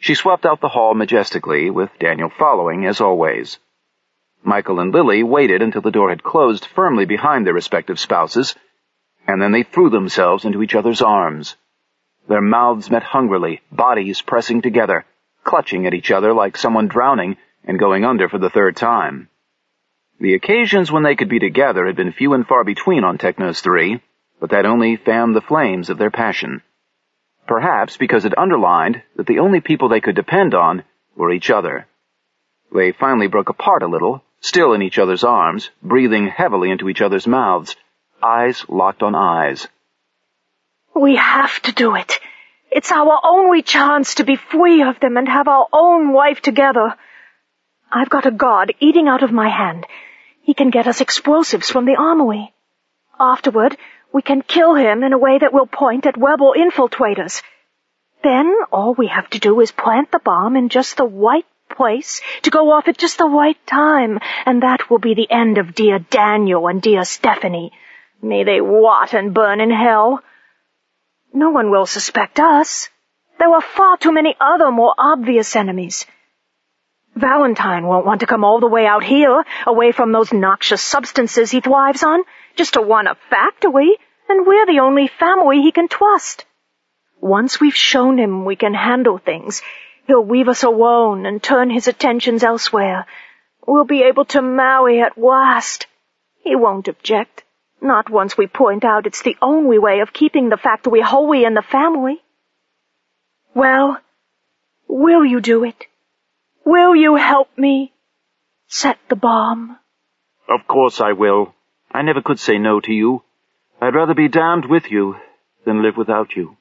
She swept out the hall majestically, with Daniel following, as always. Michael and Lily waited until the door had closed firmly behind their respective spouses, and then they threw themselves into each other's arms. Their mouths met hungrily, bodies pressing together, clutching at each other like someone drowning and going under for the third time. The occasions when they could be together had been few and far between on Technos 3, but that only fanned the flames of their passion. Perhaps because it underlined that the only people they could depend on were each other. They finally broke apart a little, still in each other's arms, breathing heavily into each other's mouths, eyes locked on eyes. We have to do it. It's our only chance to be free of them and have our own life together. I've got a guard eating out of my hand. He can get us explosives from the armory. Afterward, we can kill him in a way that will point at rebel infiltrators. Then all we have to do is plant the bomb in just the right place to go off at just the right time, and that will be the end of dear Daniel and dear Stephanie. May they rot and burn in hell. No one will suspect us. There are far too many other more obvious enemies. Valentine won't want to come all the way out here, away from those noxious substances he thrives on, just to run a factory, and we're the only family he can trust. Once we've shown him we can handle things, he'll leave us alone and turn his attentions elsewhere. We'll be able to marry at last. He won't object, not once we point out it's the only way of keeping the factory holy in the family. Well, will you do it? Will you help me set the bomb? Of course I will. I never could say no to you. I'd rather be damned with you than live without you.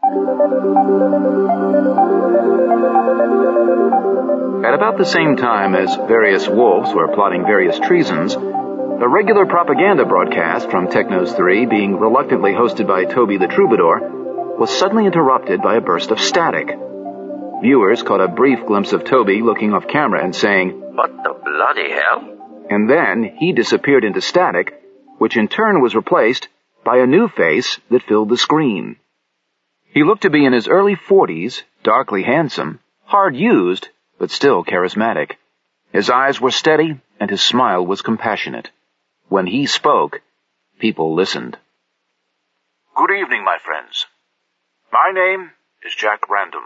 At about the same time as various wolves were plotting various treasons, a regular propaganda broadcast from Technos 3, being reluctantly hosted by Toby the Troubadour, was suddenly interrupted by a burst of static. Viewers caught a brief glimpse of Toby looking off camera and saying, "What the bloody hell?" And then he disappeared into static, which in turn was replaced by a new face that filled the screen. He looked to be in his early 40s, darkly handsome, hard used, but still charismatic. His eyes were steady, and his smile was compassionate. When he spoke, people listened. Good evening, my friends. My name is Jack Random.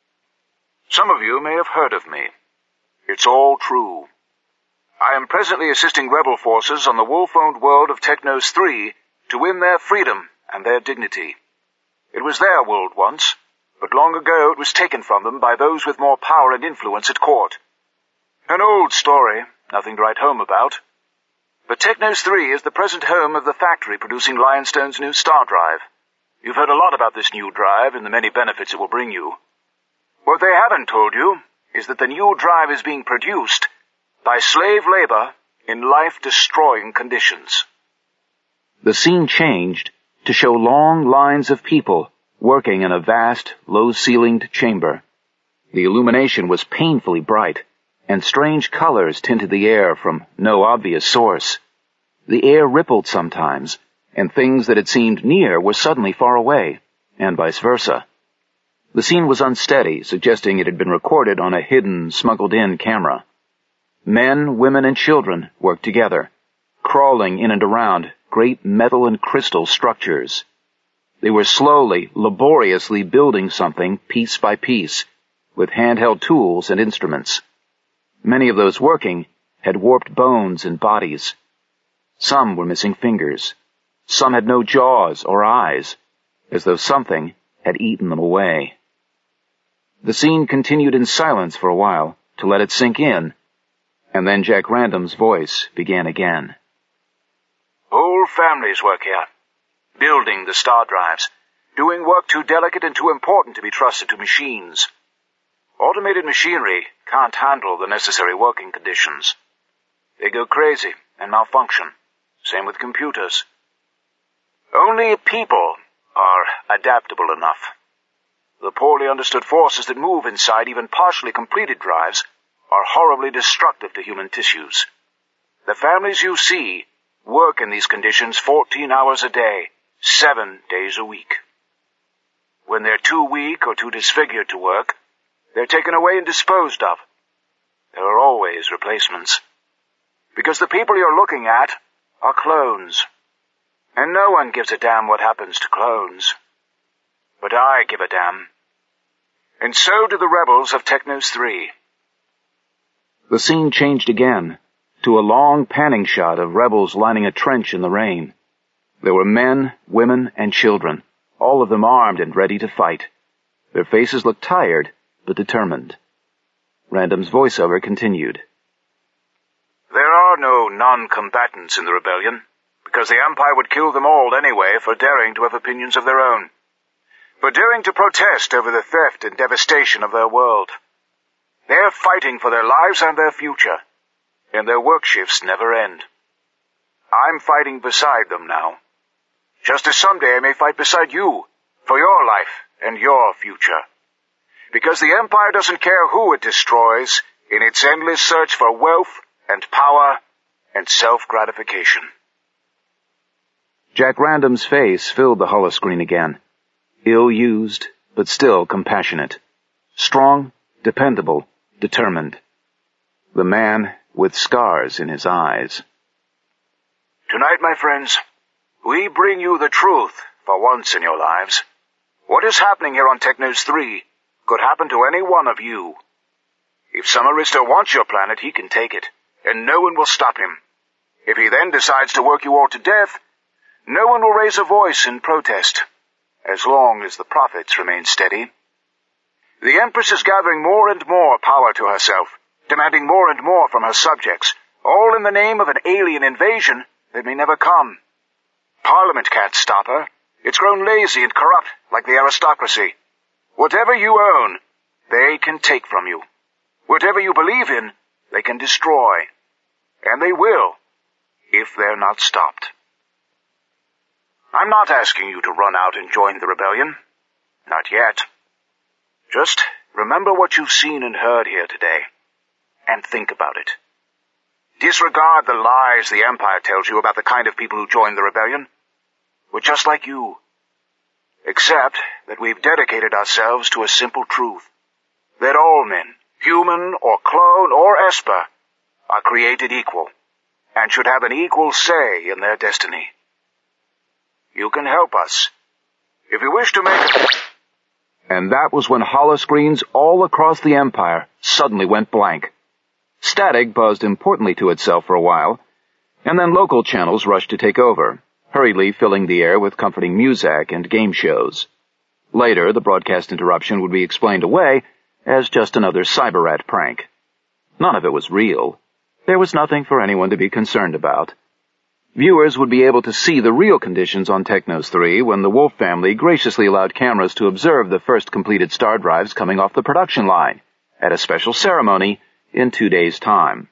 Some of you may have heard of me. It's all true. I am presently assisting rebel forces on the wolf-owned world of Technos 3 to win their freedom and their dignity. It was their world once, but long ago it was taken from them by those with more power and influence at court. An old story, nothing to write home about. But Technos 3 is the present home of the factory producing Lionstone's new star drive. You've heard a lot about this new drive and the many benefits it will bring you. What they haven't told you is that the new drive is being produced by slave labor in life-destroying conditions. The scene changed to show long lines of people working in a vast, low-ceilinged chamber. The illumination was painfully bright, and strange colors tinted the air from no obvious source. The air rippled sometimes, and things that had seemed near were suddenly far away, and vice versa. The scene was unsteady, suggesting it had been recorded on a hidden, smuggled-in camera. Men, women, and children worked together, crawling in and around great metal and crystal structures. They were slowly, laboriously building something piece by piece, with handheld tools and instruments. Many of those working had warped bones and bodies. Some were missing fingers. Some had no jaws or eyes, as though something had eaten them away. The scene continued in silence for a while, to let it sink in, and then Jack Random's voice began again. Whole families work here, building the star drives, doing work too delicate and too important to be trusted to machines. Automated machinery can't handle the necessary working conditions. They go crazy and malfunction. Same with computers. Only people are adaptable enough. The poorly understood forces that move inside even partially completed drives are horribly destructive to human tissues. The families you see work in these conditions 14 hours a day, 7 days a week. When they're too weak or too disfigured to work, they're taken away and disposed of. There are always replacements. Because the people you're looking at are clones. And no one gives a damn what happens to clones. But I give a damn. And so do the rebels of Technos 3. The scene changed again, to a long panning shot of rebels lining a trench in the rain. There were men, women, and children, all of them armed and ready to fight. Their faces looked tired, but determined. Random's voiceover continued. There are no non-combatants in the rebellion, because the Empire would kill them all anyway for daring to have opinions of their own, for daring to protest over the theft and devastation of their world. They're fighting for their lives and their future, and their work shifts never end. I'm fighting beside them now, just as someday I may fight beside you for your life and your future. Because the Empire doesn't care who it destroys in its endless search for wealth and power and self-gratification. Jack Random's face filled the holoscreen again. Ill-used, but still compassionate. Strong, dependable, determined. The man with scars in his eyes. Tonight, my friends, we bring you the truth for once in your lives. What is happening here on Technos 3 could happen to any one of you. If some Aristo wants your planet, he can take it, and no one will stop him. If he then decides to work you all to death, no one will raise a voice in protest, as long as the profits remain steady. The Empress is gathering more and more power to herself, demanding more and more from her subjects, all in the name of an alien invasion that may never come. Parliament can't stop her. It's grown lazy and corrupt, like the aristocracy. Whatever you own, they can take from you. Whatever you believe in, they can destroy. And they will, if they're not stopped. I'm not asking you to run out and join the rebellion. Not yet. Just remember what you've seen and heard here today, and think about it. Disregard the lies the Empire tells you about the kind of people who join the rebellion. We're just like you. Except that we've dedicated ourselves to a simple truth. That all men, human or clone or Esper, are created equal, and should have an equal say in their destiny. You can help us. If you wish to make it... And that was when holoscreens all across the Empire suddenly went blank. Static buzzed importantly to itself for a while, and then local channels rushed to take over, hurriedly filling the air with comforting music and game shows. Later, the broadcast interruption would be explained away as just another cyberrat prank. None of it was real. There was nothing for anyone to be concerned about. Viewers would be able to see the real conditions on Technos 3 when the Wolf family graciously allowed cameras to observe the first completed star drives coming off the production line at a special ceremony in 2 days' time.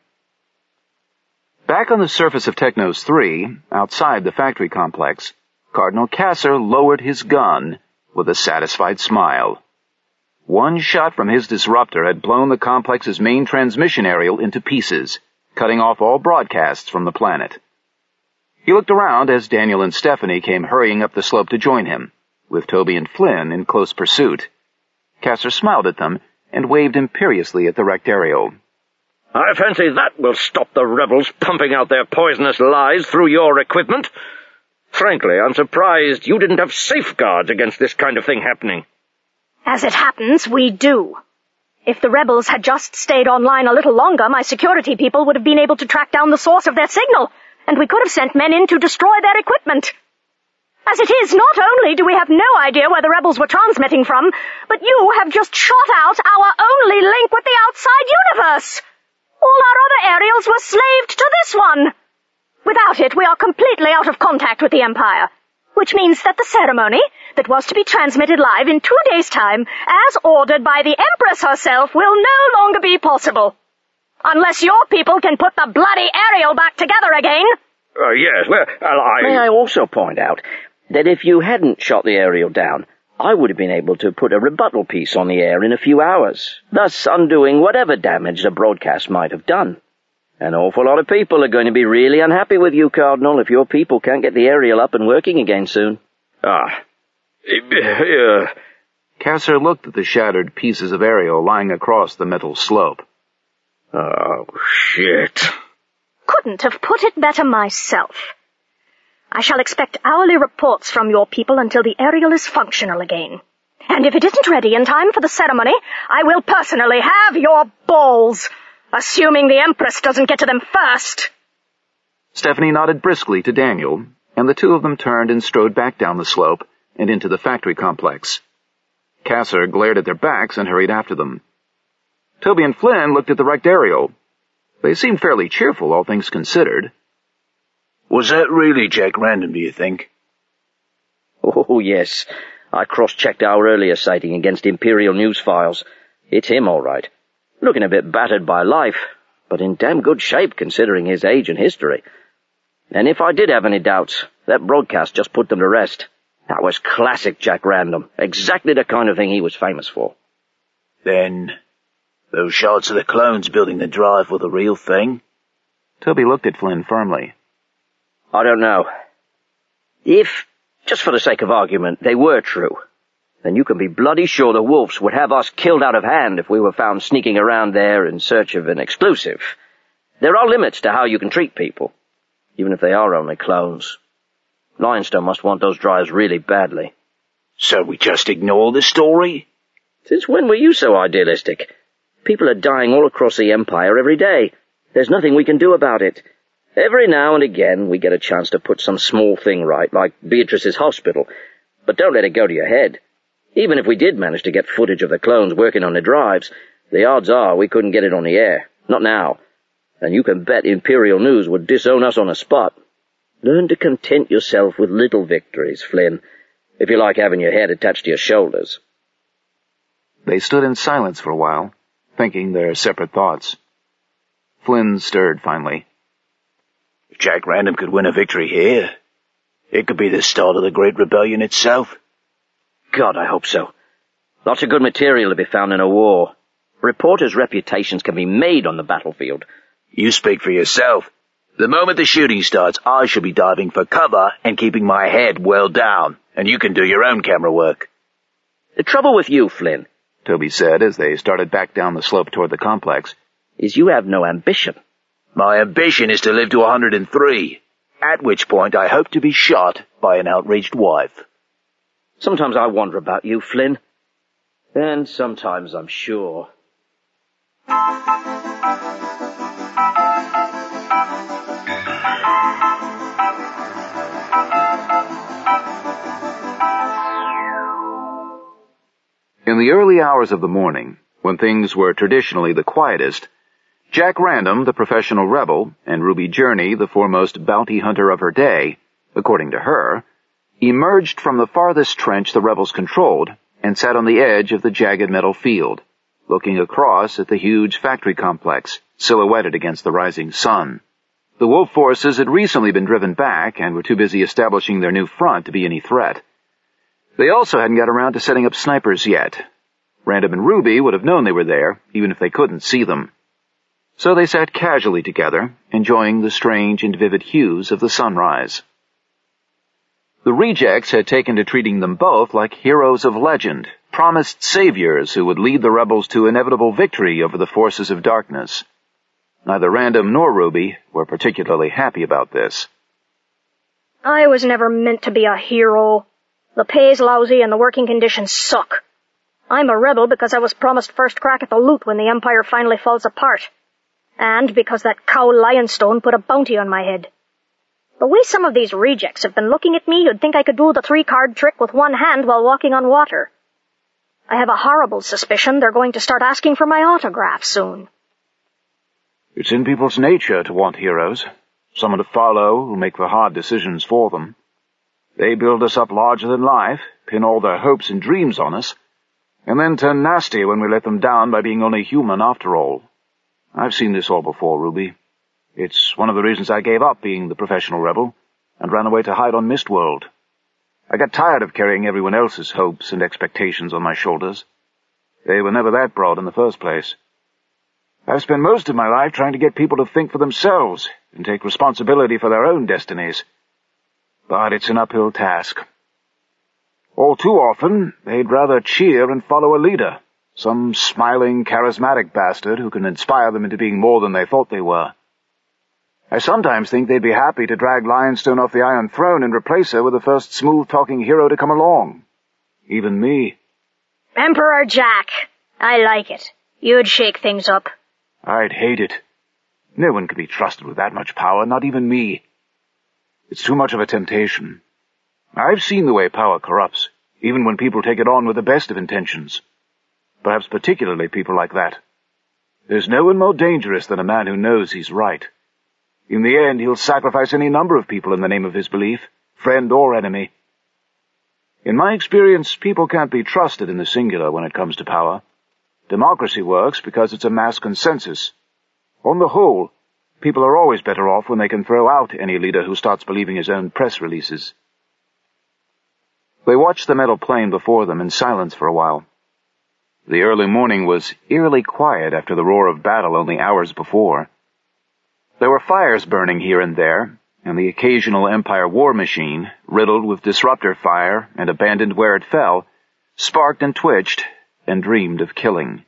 Back on the surface of Technos 3, outside the factory complex, Cardinal Kasser lowered his gun with a satisfied smile. One shot from his disruptor had blown the complex's main transmission aerial into pieces, cutting off all broadcasts from the planet. He looked around as Daniel and Stephanie came hurrying up the slope to join him, with Toby and Flynn in close pursuit. Kasser smiled at them and waved imperiously at the wrecked aerial. I fancy that will stop the rebels pumping out their poisonous lies through your equipment. Frankly, I'm surprised you didn't have safeguards against this kind of thing happening. As it happens, we do. If the rebels had just stayed online a little longer, my security people would have been able to track down the source of their signal, and we could have sent men in to destroy their equipment. As it is, not only do we have no idea where the rebels were transmitting from, but you have just shot out our only link with the outside universe. All our other aerials were slaved to this one. Without it, we are completely out of contact with the Empire, which means that the ceremony that was to be transmitted live in 2 days' time, as ordered by the Empress herself, will no longer be possible. Unless your people can put the bloody aerial back together again. Yes, well, May I also point out that if you hadn't shot the aerial down, I would have been able to put a rebuttal piece on the air in a few hours, thus undoing whatever damage the broadcast might have done. An awful lot of people are going to be really unhappy with you, Cardinal, if your people can't get the aerial up and working again soon. Cassar looked at the shattered pieces of aerial lying across the metal slope. Oh, shit. Couldn't have put it better myself. I shall expect hourly reports from your people until the aerial is functional again. And if it isn't ready in time for the ceremony, I will personally have your balls, assuming the Empress doesn't get to them first. Stephanie nodded briskly to Daniel, and the two of them turned and strode back down the slope and into the factory complex. Cassar glared at their backs and hurried after them. Toby and Flynn looked at the wrecked aerial. They seemed fairly cheerful, all things considered. Was that really Jack Random, do you think? Oh, yes. I cross-checked our earlier sighting against Imperial news files. It's him, all right. Looking a bit battered by life, but in damn good shape considering his age and history. And if I did have any doubts, that broadcast just put them to rest. That was classic Jack Random. Exactly the kind of thing he was famous for. Then, those shots of the clones building the drive were the real thing? Toby looked at Flynn firmly. I don't know. If, just for the sake of argument, they were true, then you can be bloody sure the Wolves would have us killed out of hand if we were found sneaking around there in search of an exclusive. There are limits to how you can treat people, even if they are only clones. Lionstone must want those drives really badly. So we just ignore the story? Since when were you so idealistic? People are dying all across the Empire every day. There's nothing we can do about it. Every now and again we get a chance to put some small thing right, like Beatrice's hospital, but don't let it go to your head. Even if we did manage to get footage of the clones working on the drives, the odds are we couldn't get it on the air. Not now. And you can bet Imperial News would disown us on the spot. Learn to content yourself with little victories, Flynn, if you like having your head attached to your shoulders. They stood in silence for a while, thinking their separate thoughts. Flynn stirred finally. If Jack Random could win a victory here, it could be the start of the Great Rebellion itself. God, I hope so. Lots of good material to be found in a war. Reporters' reputations can be made on the battlefield. You speak for yourself. The moment the shooting starts, I shall be diving for cover and keeping my head well down, and you can do your own camera work. The trouble with you, Flynn, Toby said as they started back down the slope toward the complex, is you have no ambition. My ambition is to live to 103, at which point I hope to be shot by an outraged wife. Sometimes I wonder about you, Flynn. And sometimes I'm sure. In the early hours of the morning, when things were traditionally the quietest, Jack Random, the professional rebel, and Ruby Journey, the foremost bounty hunter of her day, according to her, emerged from the farthest trench the rebels controlled and sat on the edge of the jagged metal field, looking across at the huge factory complex, silhouetted against the rising sun. The Wolf forces had recently been driven back and were too busy establishing their new front to be any threat. They also hadn't got around to setting up snipers yet. Random and Ruby would have known they were there, even if they couldn't see them. So they sat casually together, enjoying the strange and vivid hues of the sunrise. The rejects had taken to treating them both like heroes of legend, promised saviors who would lead the rebels to inevitable victory over the forces of darkness. Neither Random nor Ruby were particularly happy about this. I was never meant to be a hero. The pay's lousy and the working conditions suck. I'm a rebel because I was promised first crack at the loot when the Empire finally falls apart. And because that cow Lionstone put a bounty on my head. The way some of these rejects have been looking at me, you'd think I could do the 3-card trick with one hand while walking on water. I have a horrible suspicion they're going to start asking for my autograph soon. It's in people's nature to want heroes, someone to follow who make the hard decisions for them. They build us up larger than life, pin all their hopes and dreams on us, and then turn nasty when we let them down by being only human after all. I've seen this all before, Ruby. It's one of the reasons I gave up being the professional rebel and ran away to hide on Mistworld. I got tired of carrying everyone else's hopes and expectations on my shoulders. They were never that broad in the first place. I've spent most of my life trying to get people to think for themselves and take responsibility for their own destinies. But it's an uphill task. All too often, they'd rather cheer and follow a leader, some smiling, charismatic bastard who can inspire them into being more than they thought they were. I sometimes think they'd be happy to drag Lionstone off the Iron Throne and replace her with the first smooth-talking hero to come along. Even me. Emperor Jack. I like it. You'd shake things up. I'd hate it. No one could be trusted with that much power, not even me. It's too much of a temptation. I've seen the way power corrupts, even when people take it on with the best of intentions. Perhaps particularly people like that. There's no one more dangerous than a man who knows he's right. In the end, he'll sacrifice any number of people in the name of his belief, friend or enemy. In my experience, people can't be trusted in the singular when it comes to power. Democracy works because it's a mass consensus. On the whole, people are always better off when they can throw out any leader who starts believing his own press releases. They watched the metal plane before them in silence for a while. The early morning was eerily quiet after the roar of battle only hours before. There were fires burning here and there, and the occasional Empire war machine, riddled with disruptor fire and abandoned where it fell, sparked and twitched and dreamed of killing.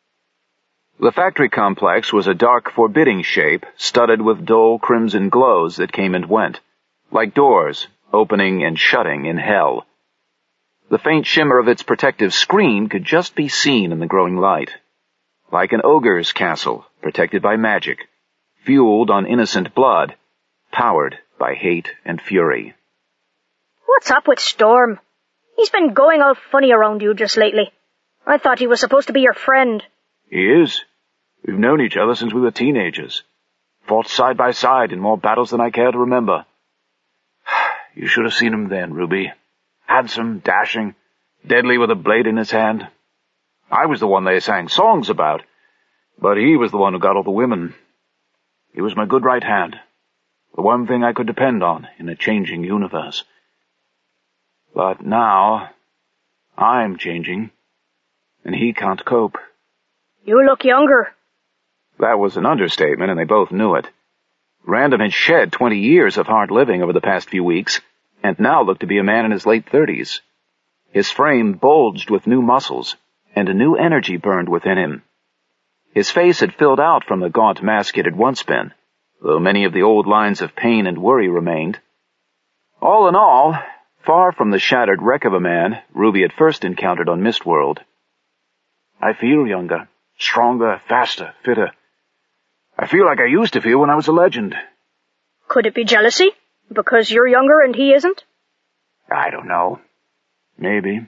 The factory complex was a dark, forbidding shape, studded with dull crimson glows that came and went, like doors opening and shutting in hell. The faint shimmer of its protective screen could just be seen in the growing light, like an ogre's castle protected by magic, fueled on innocent blood, powered by hate and fury. What's up with Storm? He's been going all funny around you just lately. I thought he was supposed to be your friend. He is. We've known each other since we were teenagers. Fought side by side in more battles than I care to remember. You should have seen him then, Ruby. Handsome, dashing, deadly with a blade in his hand. I was the one they sang songs about, but he was the one who got all the women. He was my good right hand, the one thing I could depend on in a changing universe. But now, I'm changing, and he can't cope. You look younger. That was an understatement, and they both knew it. Random had shed 20 years of hard living over the past few weeks, and now looked to be a man in his late 30s. His frame bulged with new muscles, and a new energy burned within him. His face had filled out from the gaunt mask it had once been, though many of the old lines of pain and worry remained. All in all, far from the shattered wreck of a man Ruby had first encountered on Mistworld. I feel younger, stronger, faster, fitter. I feel like I used to feel when I was a legend. Could it be jealousy? Because you're younger and he isn't? I don't know. Maybe.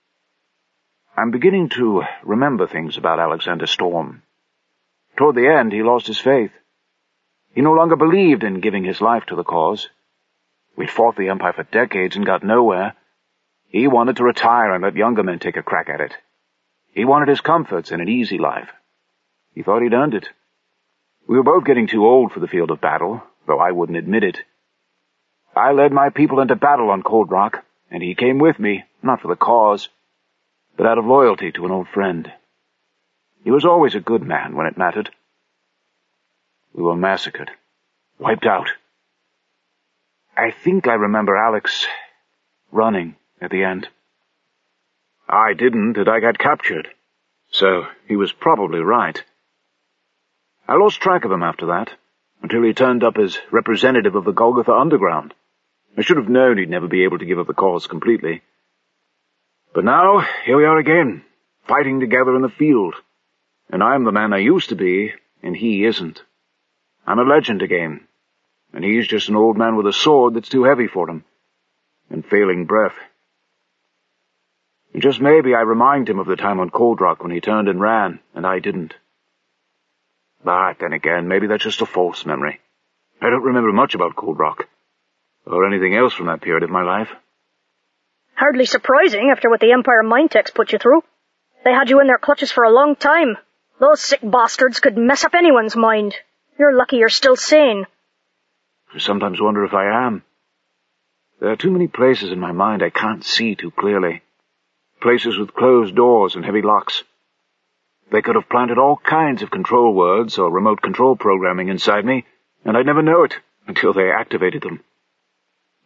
I'm beginning to remember things about Alexander Storm. Toward the end, he lost his faith. He no longer believed in giving his life to the cause. We'd fought the Empire for decades and got nowhere. He wanted to retire and let younger men take a crack at it. He wanted his comforts and an easy life. He thought he'd earned it. We were both getting too old for the field of battle, though I wouldn't admit it. I led my people into battle on Cold Rock, and he came with me, not for the cause, but out of loyalty to an old friend. He was always a good man when it mattered. We were massacred, wiped out. I think I remember Alex running at the end. I didn't, and I got captured, so he was probably right. I lost track of him after that, until he turned up as representative of the Golgotha Underground. I should have known he'd never be able to give up the cause completely. But now, here we are again, fighting together in the field. And I'm the man I used to be, and he isn't. I'm a legend again, and he's just an old man with a sword that's too heavy for him, and failing breath. And just maybe I remind him of the time on Cold Rock when he turned and ran, and I didn't. But then again, maybe that's just a false memory. I don't remember much about Cold Rock, or anything else from that period of my life. Hardly surprising after what the Empire mind techs put you through. They had you in their clutches for a long time. Those sick bastards could mess up anyone's mind. You're lucky you're still sane. I sometimes wonder if I am. There are too many places in my mind I can't see too clearly. Places with closed doors and heavy locks. They could have planted all kinds of control words or remote control programming inside me, and I'd never know it until they activated them.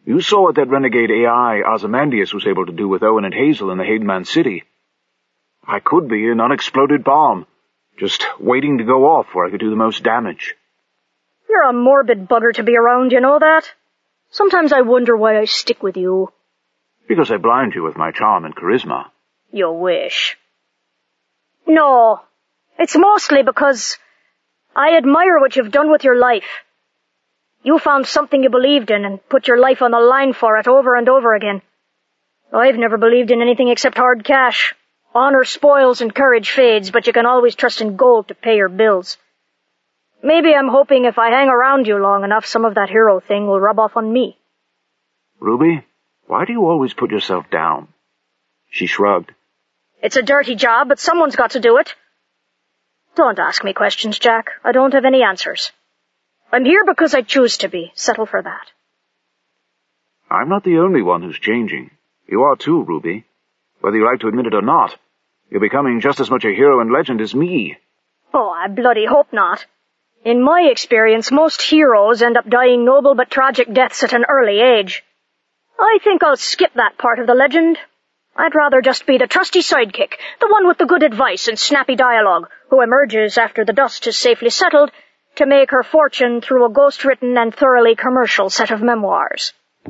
You saw what that renegade AI Ozymandias was able to do with Owen and Hazel in the Haydenman City. I could be an unexploded bomb, just waiting to go off where I could do the most damage. You're a morbid bugger to be around, you know that? Sometimes I wonder why I stick with you. Because I blind you with my charm and charisma. You wish. No, it's mostly because I admire what you've done with your life. You found something you believed in and put your life on the line for it over and over again. I've never believed in anything except hard cash. Honor spoils and courage fades, but you can always trust in gold to pay your bills. Maybe I'm hoping if I hang around you long enough, some of that hero thing will rub off on me. Ruby, why do you always put yourself down? She shrugged. It's a dirty job, but someone's got to do it. Don't ask me questions, Jack. I don't have any answers. I'm here because I choose to be. Settle for that. I'm not the only one who's changing. You are too, Ruby. Whether you like to admit it or not, you're becoming just as much a hero and legend as me. Oh, I bloody hope not. In my experience, most heroes end up dying noble but tragic deaths at an early age. I think I'll skip that part of the legend. I'd rather just be the trusty sidekick, the one with the good advice and snappy dialogue, who emerges after the dust is safely settled to make her fortune through a ghost-written and thoroughly commercial set of memoirs.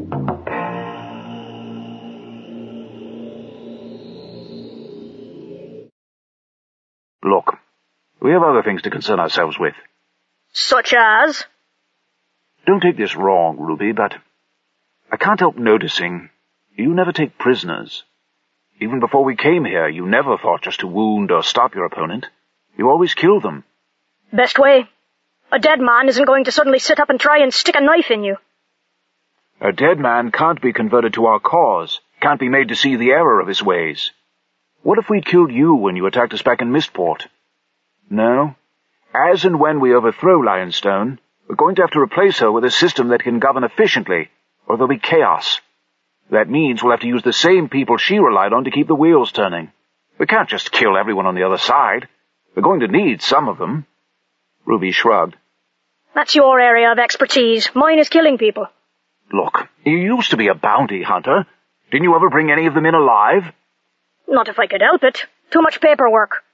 Look, we have other things to concern ourselves with. Such as? Don't take this wrong, Ruby, but I can't help noticing you never take prisoners. Even before we came here, you never thought just to wound or stop your opponent. You always kill them. Best way. A dead man isn't going to suddenly sit up and try and stick a knife in you. A dead man can't be converted to our cause, can't be made to see the error of his ways. What if we'd killed you when you attacked us back in Mistport? No. As and when we overthrow Lionstone, we're going to have to replace her with a system that can govern efficiently, or there'll be chaos. That means we'll have to use the same people she relied on to keep the wheels turning. We can't just kill everyone on the other side. We're going to need some of them. Ruby shrugged. That's your area of expertise. Mine is killing people. Look, you used to be a bounty hunter. Didn't you ever bring any of them in alive? Not if I could help it. Too much paperwork.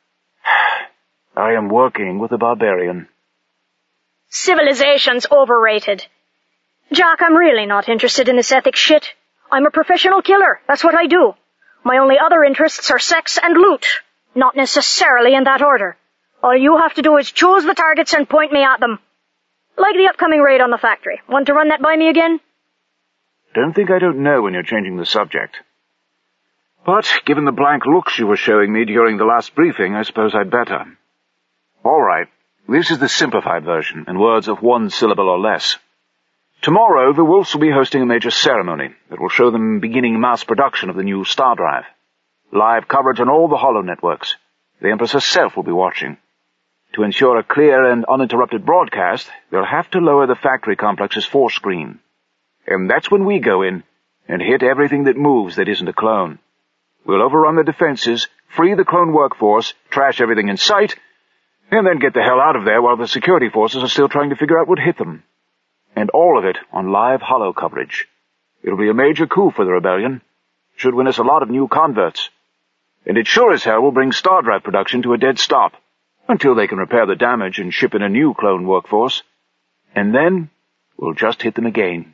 I am working with a barbarian. Civilization's overrated. Jack, I'm really not interested in this ethics shit. I'm a professional killer. That's what I do. My only other interests are sex and loot. Not necessarily in that order. All you have to do is choose the targets and point me at them. Like the upcoming raid on the factory. Want to run that by me again? Don't think I don't know when you're changing the subject. But, given the blank looks you were showing me during the last briefing, I suppose I'd better. All right, this is the simplified version, in words of one syllable or less. Tomorrow, the Wolves will be hosting a major ceremony that will show them beginning mass production of the new Star Drive. Live coverage on all the Holo networks. The Empress herself will be watching. To ensure a clear and uninterrupted broadcast, they'll have to lower the factory complex's force screen. And that's when we go in and hit everything that moves that isn't a clone. We'll overrun the defenses, free the clone workforce, trash everything in sight, and then get the hell out of there while the security forces are still trying to figure out what hit them. And all of it on live Holo coverage. It'll be a major coup for the rebellion. Should win us a lot of new converts. And it sure as hell will bring Star Drive production to a dead stop, until they can repair the damage and ship in a new clone workforce. And then, we'll just hit them again.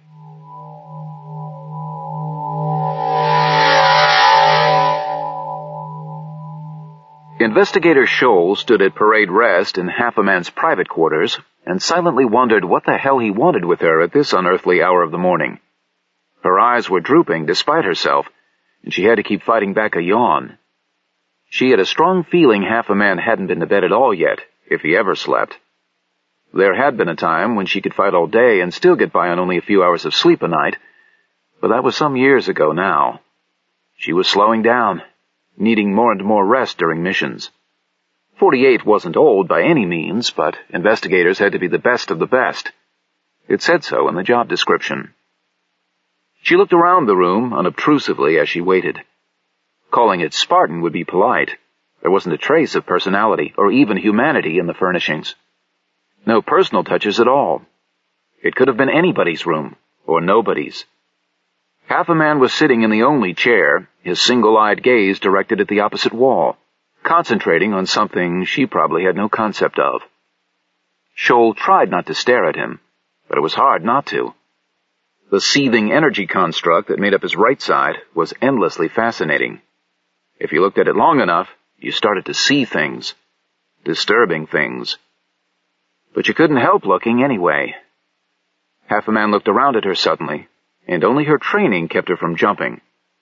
Investigator Scholl stood at parade rest in Half a Man's private quarters and silently wondered what the hell he wanted with her at this unearthly hour of the morning. Her eyes were drooping despite herself, and she had to keep fighting back a yawn. She had a strong feeling Half a Man hadn't been to bed at all yet, if he ever slept. There had been a time when she could fight all day and still get by on only a few hours of sleep a night, but that was some years ago now. She was slowing down, needing more and more rest during missions. 48 wasn't old by any means, but investigators had to be the best of the best. It said so in the job description. She looked around the room unobtrusively as she waited. Calling it Spartan would be polite. There wasn't a trace of personality or even humanity in the furnishings. No personal touches at all. It could have been anybody's room, or nobody's. Half a Man was sitting in the only chair, his single-eyed gaze directed at the opposite wall, concentrating on something she probably had no concept of. Shoal tried not to stare at him, but it was hard not to. The seething energy construct that made up his right side was endlessly fascinating. If you looked at it long enough, you started to see things. Disturbing things. But you couldn't help looking anyway. Half a Man looked around at her suddenly, and only her training kept her from jumping.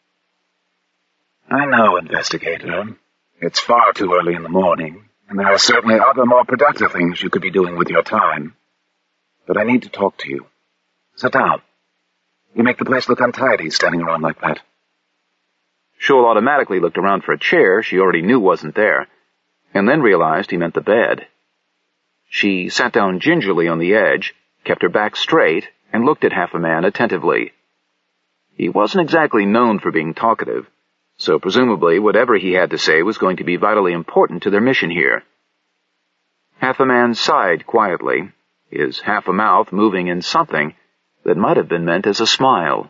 I know, Investigator. It's far too early in the morning, and there are certainly other more productive things you could be doing with your time. But I need to talk to you. Sit down. You make the place look untidy standing around like that. Shoal automatically looked around for a chair she already knew wasn't there, and then realized he meant the bed. She sat down gingerly on the edge, kept her back straight, and looked at Half a Man attentively. He wasn't exactly known for being talkative, so presumably whatever he had to say was going to be vitally important to their mission here. Half a Man sighed quietly, his half a mouth moving in something that might have been meant as a smile.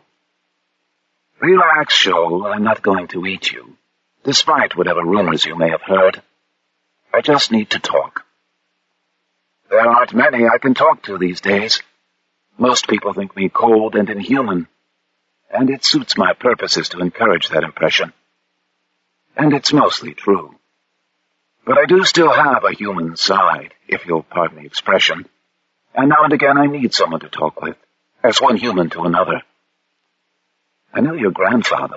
Relax, Shoal. I'm not going to eat you, despite whatever rumors you may have heard. I just need to talk. There aren't many I can talk to these days. Most people think me cold and inhuman, and it suits my purposes to encourage that impression. And it's mostly true. But I do still have a human side, if you'll pardon the expression, and now and again I need someone to talk with, as one human to another. I know your grandfather.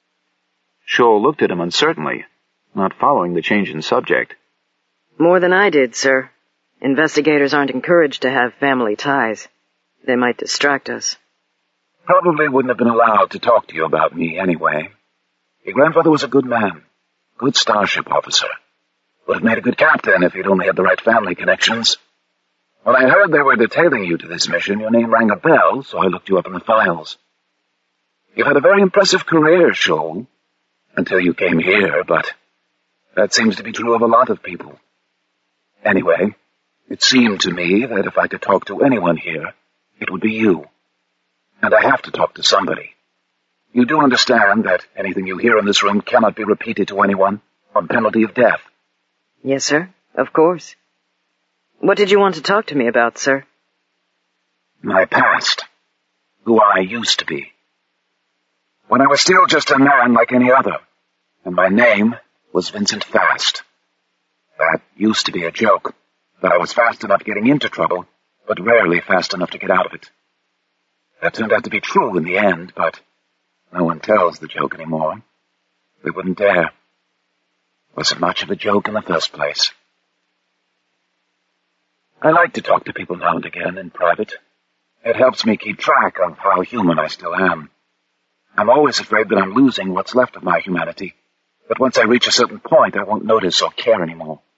Shoal looked at him uncertainly, not following the change in subject. More than I did, sir. Investigators aren't encouraged to have family ties. They might distract us. Probably wouldn't have been allowed to talk to you about me anyway. Your grandfather was a good man, good starship officer. Would have made a good captain if he'd only had the right family connections. When I heard they were detailing you to this mission, your name rang a bell, so I looked you up in the files. You've had a very impressive career, Shoal, until you came here, but that seems to be true of a lot of people. Anyway, it seemed to me that if I could talk to anyone here, it would be you. And I have to talk to somebody. You do understand that anything you hear in this room cannot be repeated to anyone, on penalty of death? Yes, sir. Of course. What did you want to talk to me about, sir? My past. Who I used to be. When I was still just a man like any other, and my name was Vincent Fast. That used to be a joke, that I was fast enough getting into trouble, but rarely fast enough to get out of it. That turned out to be true in the end, but no one tells the joke anymore. They wouldn't dare. Wasn't much of a joke in the first place. I like to talk to people now and again in private. It helps me keep track of how human I still am. I'm always afraid that I'm losing what's left of my humanity, but once I reach a certain point, I won't notice or care anymore.